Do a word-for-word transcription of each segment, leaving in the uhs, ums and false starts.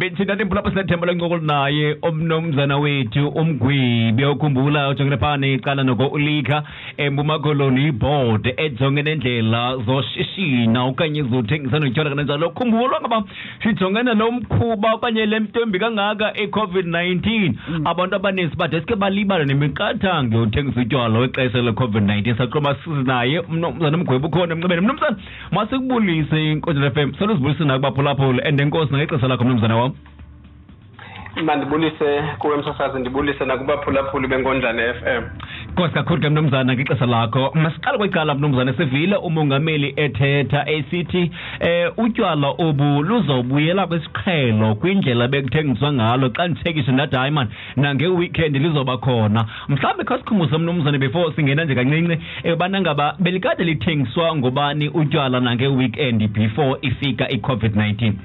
Bethinathi mpulapho sinethemba lenqoko naye omnomzana wethu umgwibi okhumbula ujongene phane iqala noko ulika eMpuma Koloni board ejongene nendlela zoshishina okanye izothengisa notywala kanjalo khumbula ngaba sijongene lo mkhuba okanye le mntombi kangaka e-COVID nineteen abantu abaninzi badeske balibala nemiqathango yothengisa utywala wexesha le-COVID nineteen saqoba sinaye umnomzana umgwibi ukhona emncebeni mnomzana masikubulise iNkundla F M soluzibulise nakubaphulaphula and enkosi ngexesha lakho mnomzana wam. Mandibulise kuwe msasazi ndibulise nakubaphulaphuli beNkundla F M. Nkosi kakhulu ke mnomzana ngexesha lakho. Masiqala kwicala mnomzana sivile umongameli ethetha esithi eh utywala obu luzobuyela kwesiqhelo kwindlela bekuthengiswa ngalo xa ndithekishe ndathi hayi man nange weekend lizoba khona. Mhlawumbe khasikhumbuza mnomzana before singena nje kancinci ebana ngaba belikade lithengiswa ngobani utywala nange weekend before ifika i-COVID nineteen.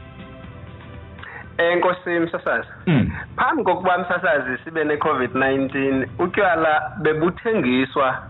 Enkosi msasazi. Mm. Phambi kokuba msasazi sibe ne-COVID nineteen utywala bebuthengiswa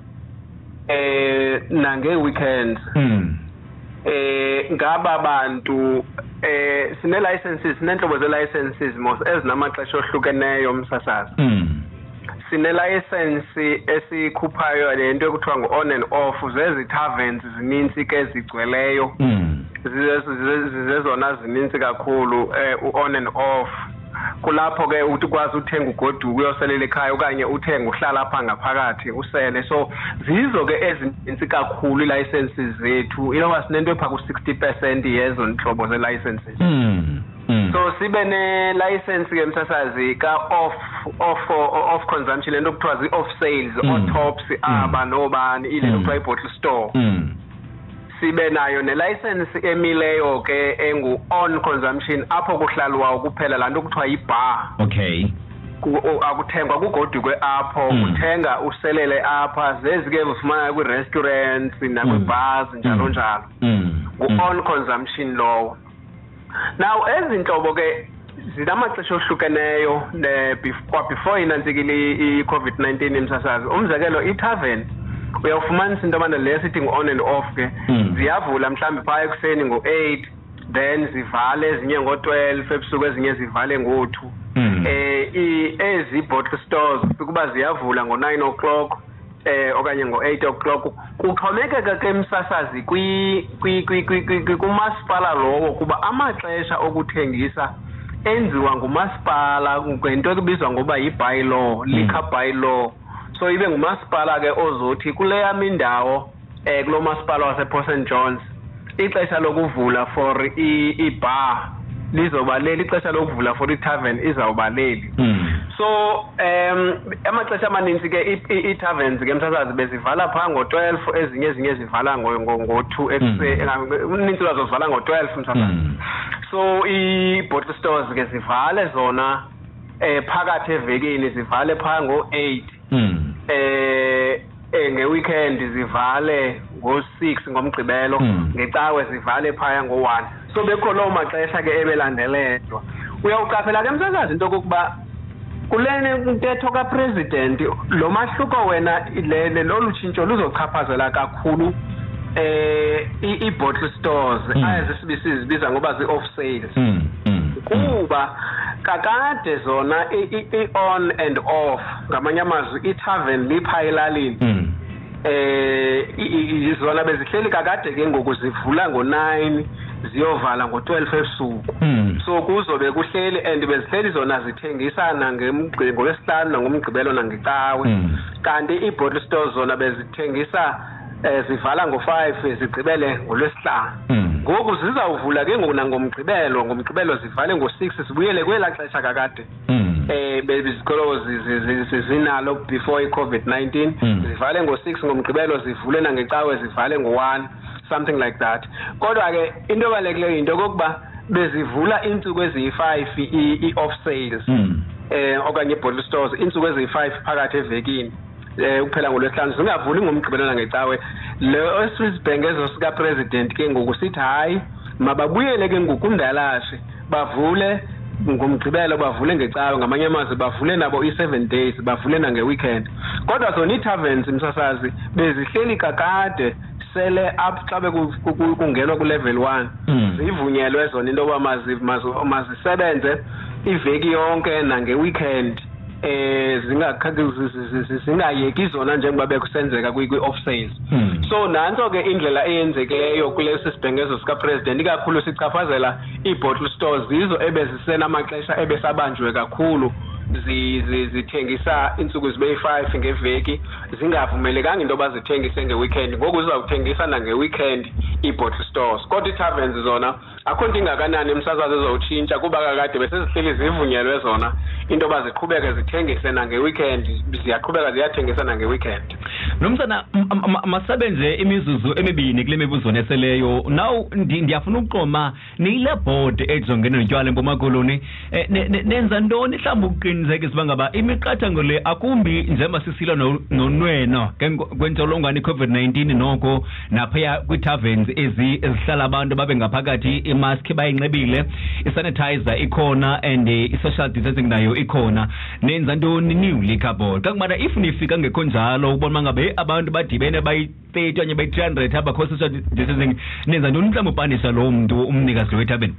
eh nange weekends. Mm. Eh ngaba bantu eh sine licenses sinenhlobo ze licenses mos ezinamaxesha ohlukeneyo msasazi. Mm. Sine license esikhuphayo lento ekuthiwa ngo-on and off zezi taverns zininzi ke zigcweleyo. Mm. Zizezona zininzi kakhulu eh u-on and off kulapho ke uthi kwazi uthenga ugoduka uyoselela ekhaya okanye uthenga uhlala apha ngaphakathi usele so zizo ke ezininzi kakhulu i-licenses zethu inoba sinento epha ku-sixty percent yezo nhlobo ze-licenses. Mm. Mm. So sibe ne-license ke msasazi ka-off off off consumption lento kuthiwa zi-off sales mm. o-tops aba mm. nobani ile kuthiwa i-bottle store. Mm. Sibe nayo ne-license emileyo ke engu-on consumption apho kuhlalwa kuphela laa nto kuthiwa yi-bar. Okay. Akuthengwa kugodukwe apho mm. uthenga uselele apha zezi ke ufumana kwi-restaurants nakwi-bars mm. njalo njalo mm. ngu-on mm. consumption lowo. Now ezinhlobo ke zinamaxesha ohlukeneyo kwa before inantikile i-COVID nineteen emsasazi umzekelo i-tavern uyawufumanisa into abana le sithi ngu-on and off ke mm. ziyavula mhlawumbi phaya ekuseni ngo-eight then zivale ezinye ngo-twelve ebusuku ezinye zivale ngo-two mm. eh ezi bottle stores kuba ziyavula ngo-nine o'clock eh okanye ngo-eight o'clock kuxhomekeka ke msasazi kwi kumasipala lowo kuba amaxesha okuthengisa enziwa ngumasipala ngento ekubizwa ngoba yi-bylaw liquor bylaw. So ibe ngumasipala ke ozothi kule yami indawo eh kulo masipala wasePort Saint John's ixesha lokuvula for i-bar lizobalela ixesha lokuvula for i-tavern izawubaleli. Mm. So um amaxesha amaninzi ke i-taverns ke msasazi bezivala pha ngo-twelve ezinye ezinye zivala ngo-two uninzi lwazo zivala ngo-twelve msasazi. Mm. So i-bottle stores ke zivale zona eh phakathi evekini zivale pha ngo-eight. Mm. eh nge-weekend zivale ngo-six ngomgqibelo mm. ngecawe zivale phaya ngo-one. So bekho lowo maxesha ke ebelandelelwa uyawuqaphela ke msasazi into kokuba kulene ntetho kapresident lo mahluko wena le lolu tshintsho luzochaphazela kakhulu eh i-bottle stores mm. ayezisibiza ngoba zi-off sales mm. Mm. kuba kakade zona i-on and off ngamanye amazwi i-tavern lipha elalini mm. eh zona bezihleli kakade ke ngoku zivula ngo-nine ziyovala ngo-twelve ebusuku. Mm. So kuzobe kuhleli and bezihleli zona zithengisana ngolwesihlanu nangomgqibelo nangecawe mm. kanti i-bottle stores zona bezithengisa eh zivala ngo-five zigqibele ngolwesihlanu. Mm. Ngoku zizawuvula ke ngoku nangomgqibelo ngomgqibelo zivale ngo-six zibuyele kwela xesha kakade mm. eh bezikolo zinalo before i-COVID nineteen mm. zivale ngo-six ngomgqibelo zivule nangecawe zivale ngo-one something like that. Kodwa ke into ebalulekileyo into kokuba bezivula iintsuku eziyi-five i-off sales mm. eh okanye i-bottle stores iintsuku eziyi-five phakathi evekini eh ukuphela ngolwesihlanu zingavuli ngomgqibelo nangecawe. Lo esibhengezo sika president ke ngoku sithi hayi mababuyele ke ngoku undalashe bavule ngomgqibelo bavule ngecawe ngamanye amazwi bavule nabo i-seven days bavule nange-weekend. Kodwa zona i-taverns msasazi bezihleli kakade sele up xa bekungenwa ku level one zivunyelwe zona into oba mazisebenze iveki yonke nange weekend eh zingayeki zona njengoba bekusenzeka kwi off sales. So nanso ke indlela eyenzekileyo kulesi sibhengezo sika president ikakhulu sichafazela i-bottle stores zizo ebezisena amaxesha ebesabanjwe kakhulu zithengisa insuku zibe five ngeveki zingavumelekanga into bazithengise ngeweekend ngoku zizawuthengisa nangeweekend i-bottle stores. Kodwa i-taverns zona akho nto ingakanani umsasazi ezowutshintsha kuba kakade besizihleli zivunyelwe zona into baziqhubeke zithengise nangeweekend ziyaqhubeka ziyathengisa nangeweekend. Nomsana masebenze imizuzu emibini kule mibuzo neseleyo. Now ndiyafuna ukuqoma nile board ejongene notywala eMpuma Koloni nenza ntoni mhlawumbe uqiniseke siba ngaba imiqathango le akumbi njengoba sisila nonweno kwentsholongwane i-COVID nineteen noko naphaya kwi-taverns ezihlala abantu babe ngaphakathi imask bayinxebile isanitizer ikhona and i-social distancing nayo ikhona nenza ntoni new liquor board kakumana if nifika ngekho njalo ubona ngabe abantu badibene bayi-thirty okanye bayi-three hundred abakho social distancing nenza ntoni mhlawumbe upanisha lo mntu umnikazi wethaveni?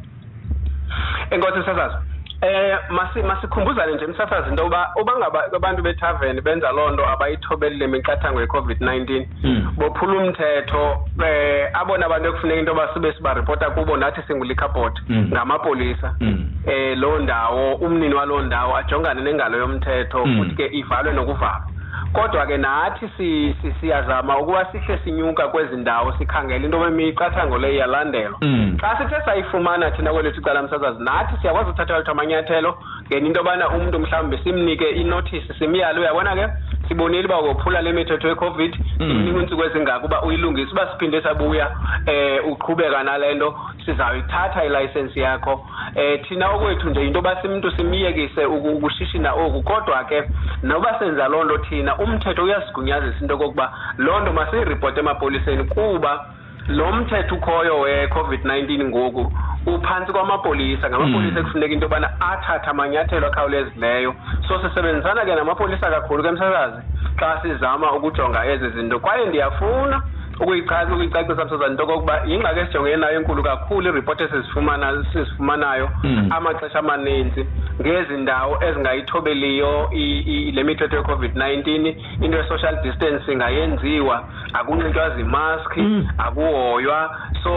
Enkosi Sasazi, eh masi masikhumbuzane nje umsasazi into uba ubangaba abantu bethaveni benza lonto abayithobelile imiqathango ye-COVID nineteen bophula umthetho eh abona abantu ekufuneka into basibe siba reporta kubo nathi singuliquor board ngamapolisa eh lo ndawo umnini waloo ndawo ajongane nengalo yomthetho futhi ke ivalwe nokuvalwa. Kodwa ke nathi siyazama ukuba sihle sinyuka kwezi ndawo sikhangela into bemiqathango le yalandelwa. Xa sithe sayifumana thina kwelethu icala msasazi nathi siyakwazi uthatha wethu amanyathelo ngeni into bana umuntu mhlawumbe simnike inotice simyalo uyabona ke sibonile uba ukophula le mithetho ye-COVID simnika insuku ezingaka uba uyilungise uba siphinde sabuya eh uqhubeka nalento sizawuyithatha ilayisensi yakho eh thina okwethu nje into basimntu simiyekise ukushishina oku kodwa ke noba senza lonto thina umthetho uyasigunyazisa into kokuba lonto masiyiripote emapoliseni kuba lo mthetho ukhoyo we-COVID nineteen ngoku uphansi kwamapolisa ngamapolisa ekufuneka into yobana athatha amanyathelo akhawulezileyo. So sisebenzisana ke namapolisa kakhulu ke msasazi xa sizama ukujonga ezi zinto kwaye ndiyafuna ukuyichaza ukuyicacisa msazana into kokuba yingxaki esijongene nayo enkulu kakhulu iripoti esizifumana sizifumanayo amaxesha amaninzi ngezi ndawo ezingayithobeliyo le mithetho ye-COVID nineteen into ye-social distancing ayenziwa akunxitywa zimaski akuhoywa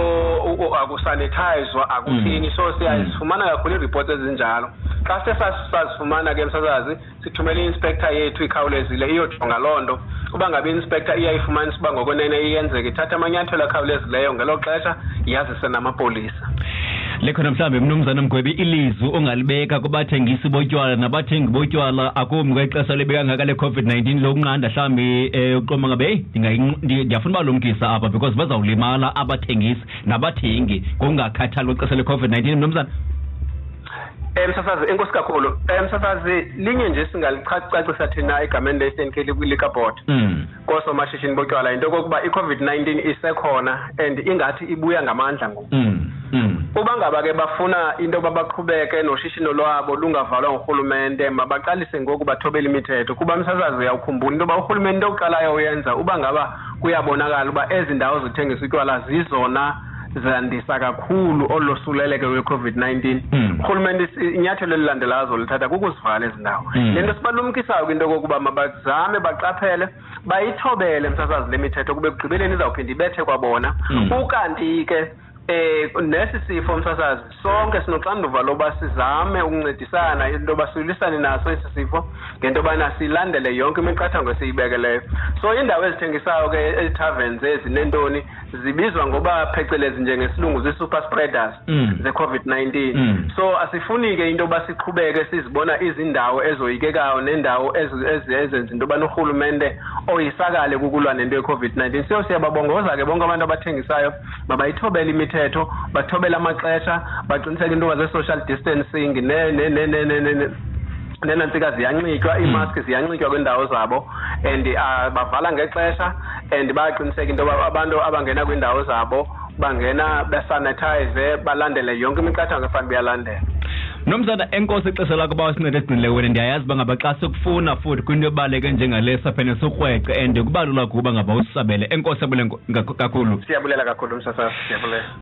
so akusanithayizwa akuthini so siyazifumana kakhulu iiripoti ezinjalo. Xa sesasifumana ke msasazi sithumela i-inspector yethu ikhawulezile iyojonga loo nto uba ngabe i-inspector iyayifumanisa uba ngokwenene iyenzeka ithatha amanyathelo akhawulezileyo ngelo xesha yazise namapolisa. Lekhona mhlambe mnumzana Mgwebi ilizwi ongalibeka kubathengisi botywala nabathengi botywala akumi kwexesha libeka ngaka le COVID nineteen lokunqanda mhlambe eh uqoma ngabe ndiyafuna balumkisa apha because bazawulimala abathengisi nabathengi ngokungakhathali kwexesha le COVID nineteen mnumzana. Emsasazi enkosi kakhulu emsasazi linye nje singalichacisa thina egameni le-Eastern Cape kwi-Liquor Board koosomashishini botywala into kokuba i-COVID nineteen isekhona and ingathi ibuya ngamandla ngoku. Uba ngaba ke bafuna into babaqhubeke noshishino lwabo lungavalwa ngurhulumente mabaqalise ngoku bathobela imithetho kuba msasazi uyawukhumbula into yoba urhulumente into yokuqalayo uyenza uba ngaba kuyabonakala uba ezi ndawo zithengisa utywala zizona zandisa kakhulu olosuleleke we-COVID nineteen. Urhulumente inyathelo elilandelayo zolithatha kukuzivala ezi ndawo. Le nto sibalumkisayo kwinto kokuba mabazame baqaphele bayithobele msasazi le mithetho kube kugqibeleni izawuphinda ibethe kwabona. Ukanti ke eh nesi sifo msasazi sonke sinoxanduva loba sizame ukuncedisana into basilisane naso esi sifo ngento bana silandele yonke imiqathango esiyibekeleyo. So indawo ezithengisayo ke e-taverns ezinentoni zibizwa ngoba phecelezi njengesilungu zi-super spreaders ze-COVID nineteen. So asifuni ke into basiqhubeke sizibona izindawo ezoyikekayo nendawo ezenza into bana urhulumente oyisakale kukulwa nento ye-COVID nineteen. So siyababongoza ke bonke abantu abathengisayo mabayithobele imithetho bathobela amaxesha baqiniseke into ze-social distancing ne ne ne ne ne nenantsika ziyanxitywa iimaski ziyanxitywa kwindawo zabo and bavala ngexesha and bayaqiniseka into abantu abangena kwindawo zabo bangena besanitize balandele yonke imiqathango efanele beyalandela. Nomzana enkosi ixesha lakho ba sincede sigcinile wena ndiyayazi uba ngaba xa sikufuna futhi kwinto ebaluleke njengale saphene sikrweqe and kubalula kuba ngaba usabele enkosi abule kakhulu. Siyabulela kakhulu msasazi siyabulela.